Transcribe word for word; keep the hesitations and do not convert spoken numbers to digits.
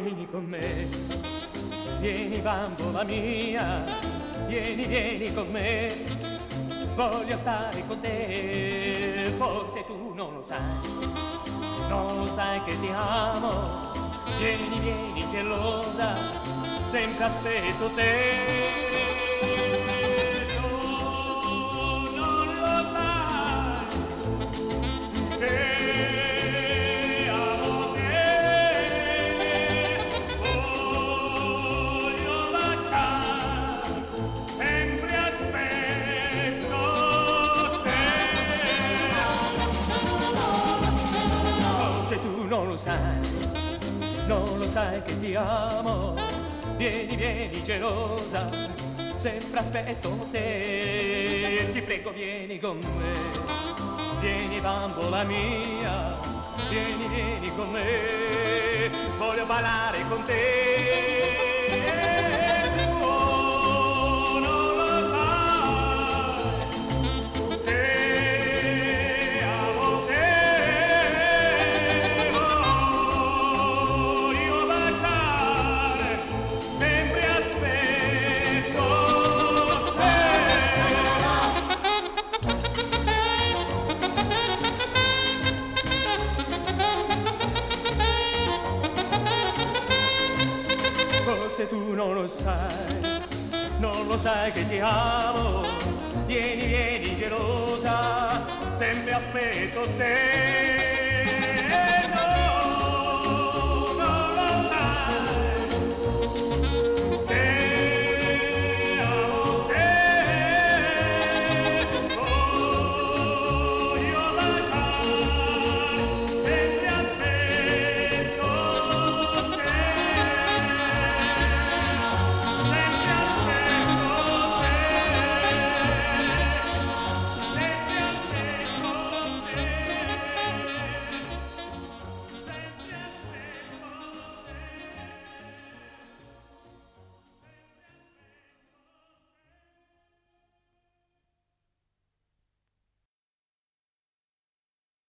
vieni con me, vieni bambola mia, vieni, vieni con me, voglio stare con te, forse tu non lo sai, non lo sai che ti amo, vieni, vieni gelosa, sempre aspetto te. Non lo sai, non lo sai che ti amo, vieni, vieni gelosa, sempre aspetto te, ti prego vieni con me, vieni bambola mia, vieni, vieni con me, voglio ballare con te. Forse tu non lo sai, non lo sai che ti amo, vieni, vieni gelosa, sempre aspetto te.